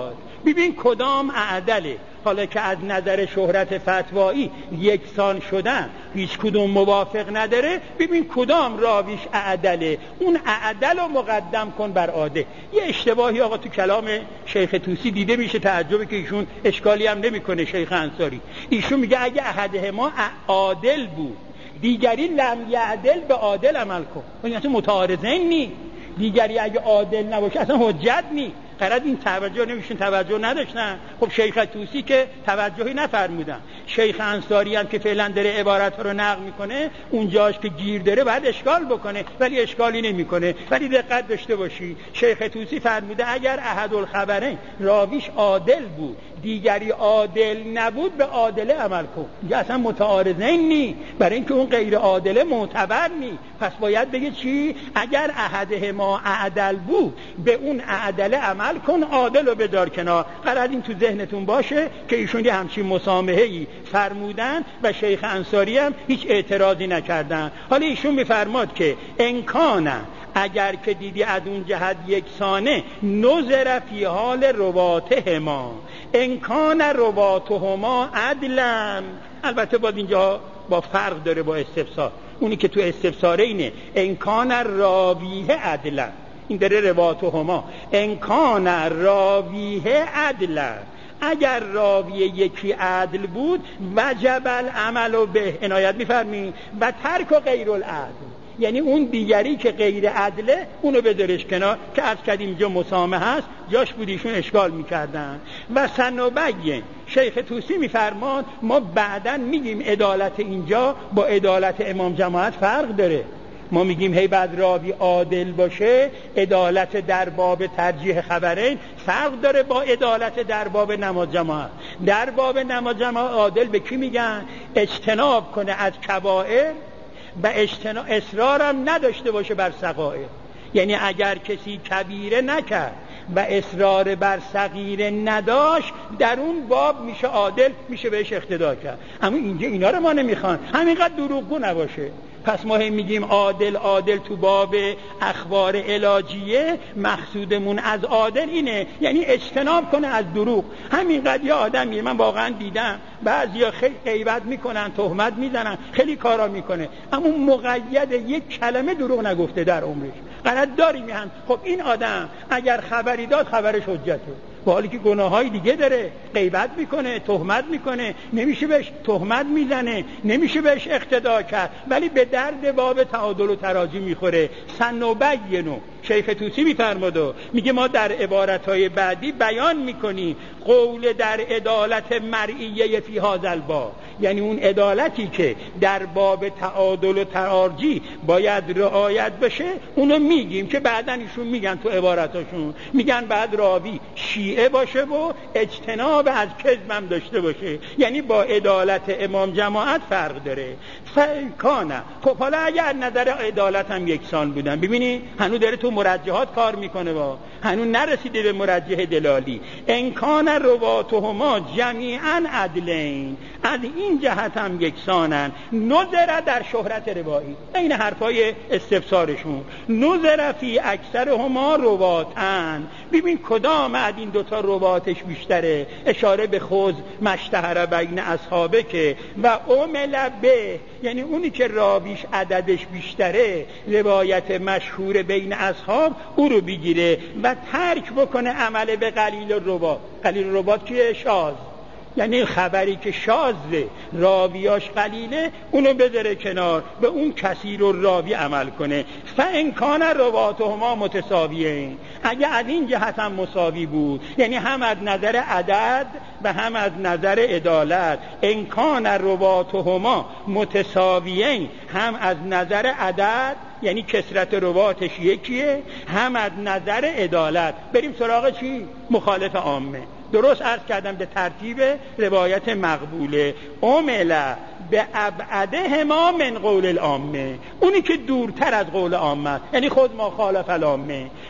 ببین کدام اعدله. حالا که از نظر شهرت فتوایی یکسان شدن هیچ کدوم موافق نداره، ببین کدام راویش اعدله، اون اعدل رو مقدم کن بر عادل. یه اشتباهی آقا تو کلام شیخ طوسی دیده میشه، تعجبه که ایشون اشکالی هم نمیکنه. شیخ انصاری ایشون میگه اگه احد ما عادل بود دیگری لم یعدل به عادل عمل کن. این اصلا متعارضین نی، دیگری اگه عادل نباشه اصلا حجت نی. قرار این توجه نمیشون، توجه نداشتن. خب شیخ طوسی که توجهی نفرمودن، شیخ انصاری هم که فعلا داره عبارت ها رو نقل میکنه اونجاش که گیر داره باید اشکال بکنه، ولی اشکالی نمیکنه. ولی دقت داشته باشی شیخ طوسی فرموده اگر احد الخبرین راویش عادل بود دیگری عادل نبود به عادله عمل کن. دیگه اصلا متعارضین نی، برای اینکه اون غیر عادله معتبر نی. پس باید بگه چی؟ اگر احده ما اعدل بود به اون اعدله عمل کن، عادل رو بدار کنار. قرار این تو ذهنتون باشه که ایشون یه همچین مسامحه‌ای فرمودن و شیخ انصاری هم هیچ اعتراضی نکردن. حالا ایشون میفرماد که امکانه اگر که دیدی از اون جهت یکسانه نظر فی حال رواتهما امکان رواتهما عدلا. البته باید اینجا با فرق داره با استفسار. اونی که تو استفساره اینه امکان راویه عدلا، این داره رواتهما امکان راویه عدلا. اگر راوی یکی عدل بود وجب العمل به، عنایت می‌فرمایید، و ترک و غیر العدل، یعنی اون دیگری که غیر عدله اونو بدرش کنار. که از کردیم اینجا مسامحه هست، جاش بودیشون اشکال میکردن. و سنوبین شیخ طوسی میفرمان ما بعدن میگیم عدالت اینجا با عدالت امام جماعت فرق داره. ما میگیم هی بعد راوی عادل باشه، عدالت در باب ترجیح خبرین فرق داره با عدالت در باب نماز جماعت. در باب نماز جماعت عادل به کی میگن؟ اجتناب کنه از کبائر و اجتناب اصرارم نداشته باشه بر صغائر. یعنی اگر کسی کبیره نکرد و اصرار بر صغیره نداشت در اون باب میشه عادل، میشه بهش اقتدا کرد. اما اینجا اینا رو ما نمیخوان، همینقدر دروغگو نباشه. پس ما هم میگیم عادل عادل تو باب اخبار علاجیه، مقصودمون از عادل اینه یعنی اجتناب کنه از دروغ. همینقدر یه آدمیه من واقعا دیدم بعضیا خیلی غیبت میکنن، تهمت میزنن، خیلی کارا میکنه، اما مقید یک کلمه دروغ نگفته در عمرش. قرار داریم هم خب این آدم اگر خبری داد خبرش حجته، با حالی که گناههای دیگه داره، غیبت میکنه، تهمت میکنه، نمیشه بهش تهمت میزنه، نمیشه بهش اقتدا کرد، ولی به درد باب تعادل و تراجی میخوره. سنوبینو شیخ طوسی میفرماده، میگه ما در عبارتهای بعدی بیان میکنیم قول در عدالت مرئیه فی هذا الباب، یعنی اون عدالتی که در باب تعادل و تراجی باید رعایت بشه اونو میگیم که بعدن ایشون میگن تو عبارتاشون، میگن بعد راوی شیعه باشه و اجتناب از کذب هم داشته باشه، یعنی با عدالت امام جماعت فرق داره. فکانه خب حالا اگر نظر عدالت هم یکسان بودن، ببینی هنوز داره تو مرجحات کار میکنه، با هنوز نرسیده به مرجح دلالی. امکان رواتهما جمیعا عدلین، از این جهت هم یکسانن. نظر در شهرت روایی، این حرفای استفسارشون، نظر فی اکثرهما رواتن، ببین کدام از این دوتا رواتش بیشتره، اشاره به خوز مشتهر بین اصحابه که و عمل به، یعنی اونی که راویش عددش بیشتره روایت مشهور بین اصحاب او رو بگیره و ترک بکنه عمل به قلیل الروات. قلیل الروات که شاذ، یعنی خبری که شاذه راویاش قلیله اونو بذاره کنار، به اون کثیر الراوی عمل کنه. فانکان رواتهما متساویین، اگه از این جهت هم مساوی بود، یعنی هم از نظر عدد و هم از نظر عدالت، انکان رواتهما متساویین، هم از نظر عدد یعنی کثرت رواتش یکیه، هم از نظر عدالت. بریم سراغ چی؟ مخالف عامه. درست عرض کردم به ترتیب روایت مقبوله. عمل به ابعده ما من قول العامه، اونی که دورتر از قول عامه، یعنی خود ما خالف العامه.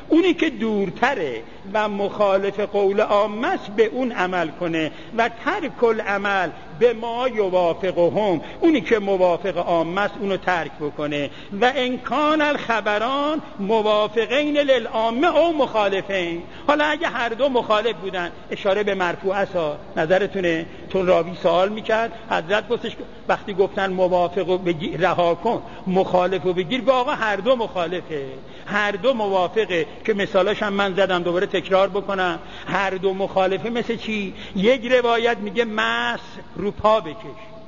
اونی که دورتره و مخالف قول عامه است به اون عمل کنه و ترک العمل به ما یوافقهم، اونی که موافق عامه است اونو ترک بکنه. و امکان الخبران موافقین للعامه او مخالفین. حالا اگه هر دو مخالف بودن، اشاره به مرفوع است، نظرتونه؟ چون راوی سوال میکرد، حضرت گفتش وقتی گفتن موافقو بگیر رها کن، مخالفو بگیر، با آقا هر دو مخالفه، هر دو موافقه. که مثالاش هم من زدم، دوباره تکرار بکنم. هر دو مخالفه مثل چی؟ یک روایت میگه مس رو پا بکش،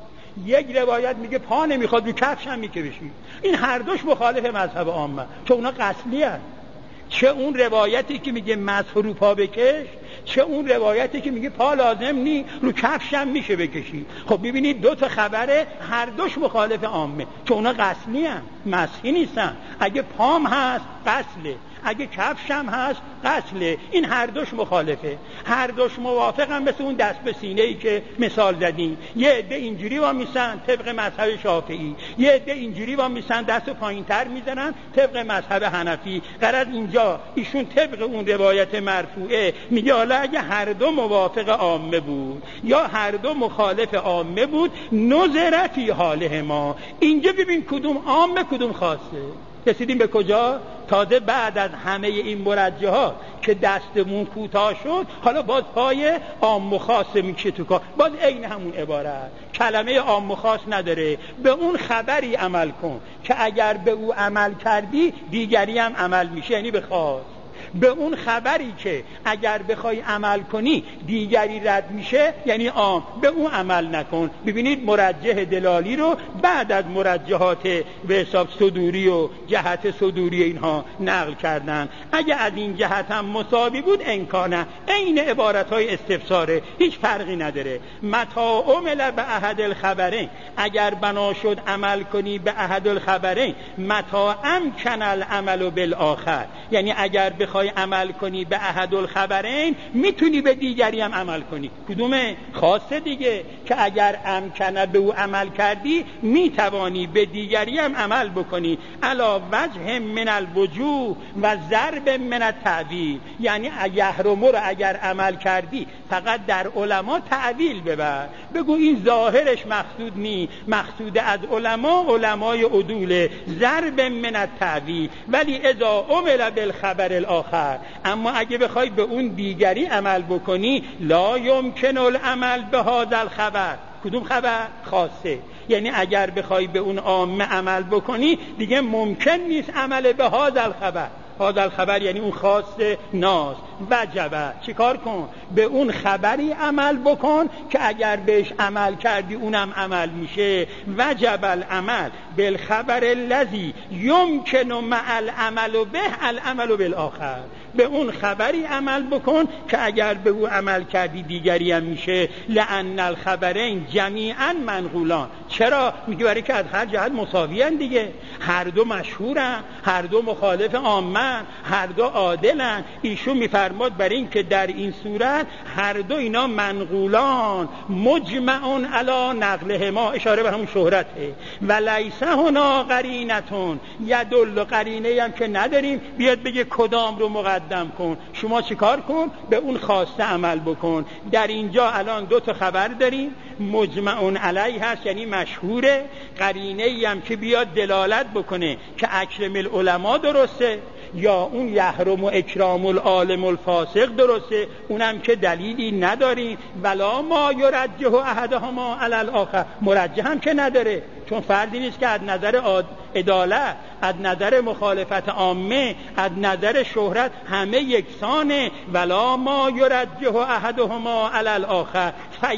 یک روایت میگه پا نمیخواد رو کفش هم میکشی. این هر دوش مخالف مذهب عامه، چون اونا قصلی هست. چه اون روایتی که میگه مسح رو پا بکش، چه اون روایتی که میگه پا لازم نی رو کفش هم میشه بکشی. خب ببینید دو تا خبره، هر دوش مخالف عامه، چون اونا قصلی هست، مسحی نیستن. اگه پام هست قصله، اگه کفش هم هست قتله. این هر دوش مخالفه، هر دوش موافق هم. مثل اون دست به سینه ای که مثال زدیم، یه عده اینجوری وا میسن طبق مذهب شافعی، یه عده اینجوری وا میسن دست پایینتر میزنن طبق مذهب حنفی. غرض اینجا ایشون طبق اون روایت مرفوعه میگه حالا اگه هر دو موافق عامه بود یا هر دو مخالف عامه بود، نظر فی حاله ما. اینجا ببین کدوم عامه کدوم خاصه. رسیدیم به کجا؟ تازه بعد از همه این مرجحات ها که دستمون کوتاه شد، حالا باز پای عام و خاص میشه تو کار. باز عین همون عبارت، کلمه عام و خاص نداره. به اون خبری عمل کن که اگر به او عمل کردی دیگری هم عمل میشه، یعنی به خاص. به اون خبری که اگر بخوای عمل کنی دیگری رد میشه، یعنی عام. به اون عمل نکن. ببینید مرجح دلالی رو بعد از مرجحات به حساب صدوری و جهت صدوری اینها نقل کردن. اگه از این جهت هم مساوی بود امکانه، عین عبارتهای استفساره، هیچ فرقی نداره. متا عمل به احد الخبرین، اگر بنا شد عمل کنی به احد الخبرین، متا امکن العمل بالاخر، یعنی اگر بخوای عمل کنی به احد الخبرین میتونی به دیگری هم عمل کنی. کدومه؟ خاصه دیگه، که اگر امکنه به او عمل کردی میتوانی به دیگری هم عمل بکنی. علا وجه من الوجوه و ضرب من التعویل، یعنی یحرم رو اگر عمل کردی فقط در علما تعویل ببر، بگو این ظاهرش مقصود نی، مقصود از علما علمای عدول، ضرب من التعویل. ولی اذا عمل بالخبر الاخر، اما اگه بخوای به اون دیگری عمل بکنی، لا یمکن العمل به هذا الخبر. کدوم خبر؟ خاصه. یعنی اگر بخوای به اون عامه عمل بکنی دیگه ممکن نیست عمل به هذا الخبر. هذا الخبر یعنی اون خاص ناس. وجبه، چیکار کن؟ به اون خبری عمل بکن که اگر بهش عمل کردی اونم عمل میشه. وجب العمل بالخبر الذی یمکن مع العمل به العمل بالاخر. به اون خبری عمل بکن که اگر به او عمل کردی دیگری هم میشه. لأن الخبرین جمیعا منقولان. چرا؟ میگه برای که از هر جهت مساویان دیگه، هر دو مشهورن، هر دو مخالف عامه، هر دو عادلن. ایشون میفرماد برای این که در این صورت هر دو اینا منقولان، مجمعون علی نقلهما، اشاره به همون شهرته. و لیس هنا قرینتون یدل، قرینه هم که نداریم بیاد بگه کدام رو مقدم کن. شما چیکار کن؟ به اون خواسته عمل بکن. در اینجا الان دو تا خبر داریم، مجمعون علی هست یعنی مشهوره، قرینه ای هم که بیاد دلالت بکنه که اکرم العلماء درسته یا اون یحرم و اکرام العالم الفاسق درسته، اونم که دلیلی نداریم. ولا ما یرجح احدهما علی الاخر، مرجح هم که نداره، چون فردی نیست که از نظر عدالت، از نظر مخالفت عامه، از نظر شهرت همه یکسانه. ولا ما یرجح احدهما علی الاخر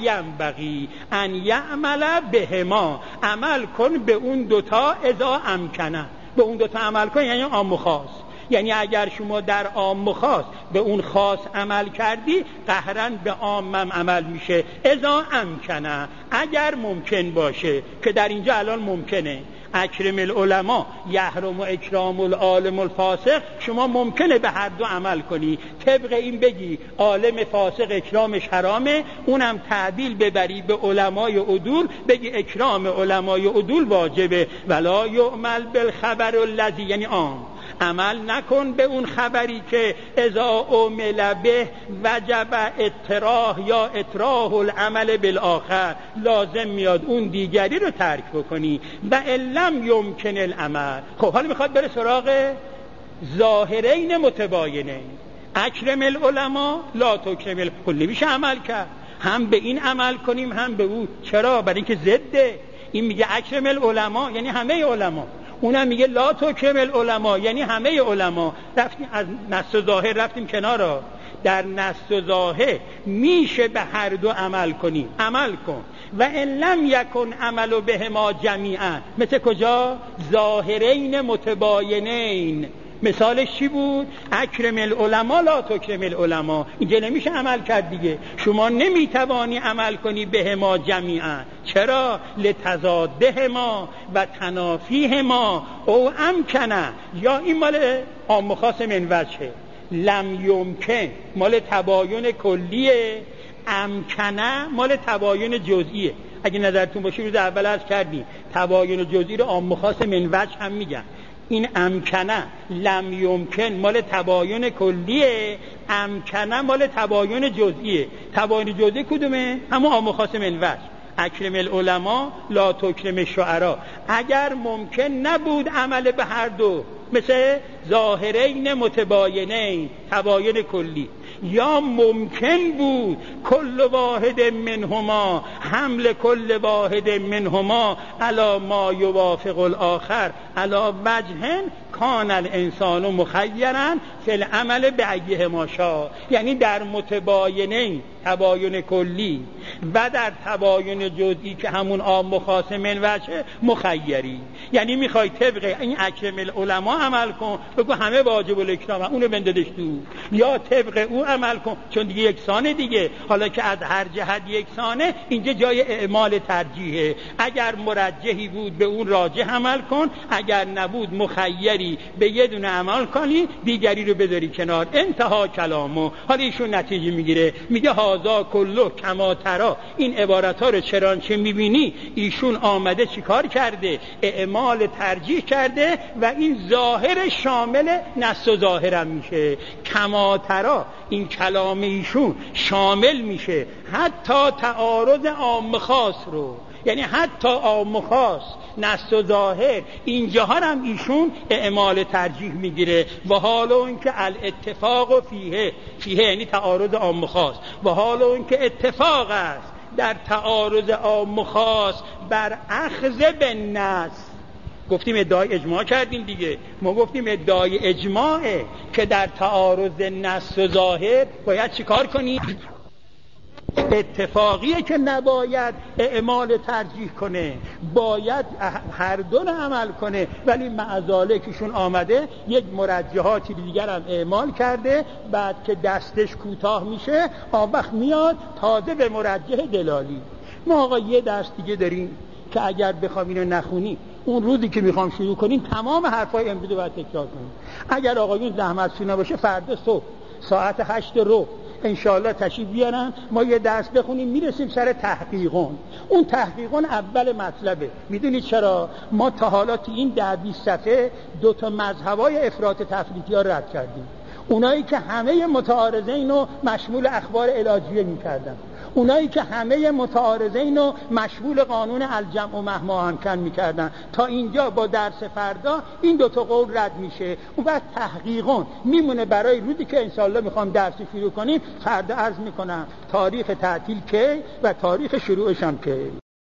فینبغی ان یعمل بهما، عمل کن به اون دوتا اذا امکنه. به اون دوتا عمل کن یعنی عام و خاص. یعنی اگر شما در عام و خاص به اون خاص عمل کردی، قهرن به عامم عمل میشه. اذا امکنه، اگر ممکن باشه، که در اینجا الان ممکنه. اکرم العلماء یحرم و اکرام العالم الفاسق، شما ممکنه به هر دو عمل کنی. طبق این بگی عالم فاسق اکرامش حرامه، اونم تعدیل ببری به علمای عدول، بگی اکرام علمای عدول واجبه. ولا یعمل بالخبر الذی، یعنی عام. عمل نکن به اون خبری که اذا عمل به وجب اطراح یا اطراح العمل بالآخر، لازم میاد اون دیگری رو ترک بکنی. و لم یمکن العمل. خب حالا میخواد بره سراغ ظاهرین متباینین. اکرم العلماء لا تکرم الکل. نمیشه عمل کرد، هم به این عمل کنیم هم به اون. چرا؟ برای اینکه ضده. این میگه اکرم العلماء یعنی همه علما، اونم میگه لا تکرم العلماء یعنی همه علما. رفتیم از نص و ظاهر رفتیم کنارا. در نص و ظاهر میشه به هر دو عمل کنیم، عمل کن. و ان لم یکن عمل بهما جمیعا، مثل کجا؟ ظاهرین متباینین. مثالش چی بود؟ اکرم العلماء لا تکرم العلماء. اینجا نمیشه عمل کرد دیگه. شما نمیتوانی عمل کنی بهما جمیعا. چرا؟ لتضادهما و تنافیهما او امکنه. یا این مال عام خاص من وجهه. لم یمکن مال تباین کلیه، امکنه مال تباین جزئیه. اگه نظرتون باشه روز اول عرض کردیم تباین جزئی رو عام خاص من وجه هم میگن. این امکنه لم یمکن مال تباین کلیه، امکنه مال تباین جزئیه. تباین جزئی کدومه؟ همون عام خاص من وجه. اکرم العلماء لا تکرم الشعراء. اگر ممکن نبود عمل به هر دو، مثل ظاهرین متباینین تباین کلی، یا ممکن بود کل واحد منهما حمل کل واحد منهما علی ما یوافق الاخر علی وجه کان الانسان مخیرا فی العمل بایهما شاء. یعنی در متباینین تباین کلی و در تباین جزئی که همون عام خاص من وجه مخیری. یعنی میخوای طبق این اکرم العلماء عمل کن، بگو همه واجب الاکرام اونو بندازش تو، یا طبق او عمل کن چون دیگه یکسانه دیگه. حالا که از هر جهت یکسانه، اینجا جای اعمال ترجیحه. اگر مرجحی بود به اون راجح عمل کن، اگر نبود مخیری به یه دونه عمل کنی، دیگری رو بذاری کنار. انتها کلامو. حالا ایشون نتیجه میگیره، میگه هازا کلو کما ترا. این عبارت ها رو چرانچه میبینی ایشون آمده چیکار کرده؟ اعمال ترجیح کرده و این ظاهر شامل نص و ظاهرم میشه. کما ترا این کلام ایشون شامل میشه حتی تعارض عام خاص رو، یعنی حتی عام خاص نص و ظاهر اینجاها هم ایشون اعمال ترجیح میگیره. و حالا اینکه الاتفاق فیه، فیه یعنی تعارض عام خاص، و حالا اینکه اتفاق است در تعارض عام خاص بر اخذ بالنص. گفتیم ادعای اجماع کردیم دیگه. ما گفتیم ادعای اجماعه که در تعارض نص و ظاهر باید چیکار کنی؟ اتفاقیه که نباید اعمال ترجیح کنه، باید هر دو عمل کنه. ولی معذالکشون آمده یک مرجحاتی دیگر هم اعمال کرده، بعد که دستش کوتاه میشه آن وقت میاد تازه به مرجح دلالی. ما آقا یه درس دیگه داریم که اگر بخوام اینو نخونی اون روزی که میخوام شروع کنیم تمام حرفای امروز رو باید تکرار کنیم. اگر آقایون زحمت سونا باشه فردا صبح ساعت هشت رو انشاءالله تشریف بیارن، ما یه درس بخونیم میرسیم سر تحقیقون. اون تحقیقون اول مطلبه. میدونید چرا؟ ما تا حالا تو این ده بیست صفحه دو تا مذهبای افراط تفریطی ها رد کردیم. اونایی که همه متعارضین رو مشمول اخبار علاجیه میکردن، اونایی که همه متعارضین رو مشمول قانون الجمع و مهما امکن میکردن. تا اینجا با درس فردا این دوتا قول رد میشه. اون بعد تحقیقون میمونه برای روزی که انشاءالله میخوام درس شروع کنیم. فردا عرض میکنم تاریخ تعطیل کی و تاریخ شروعش هم کی.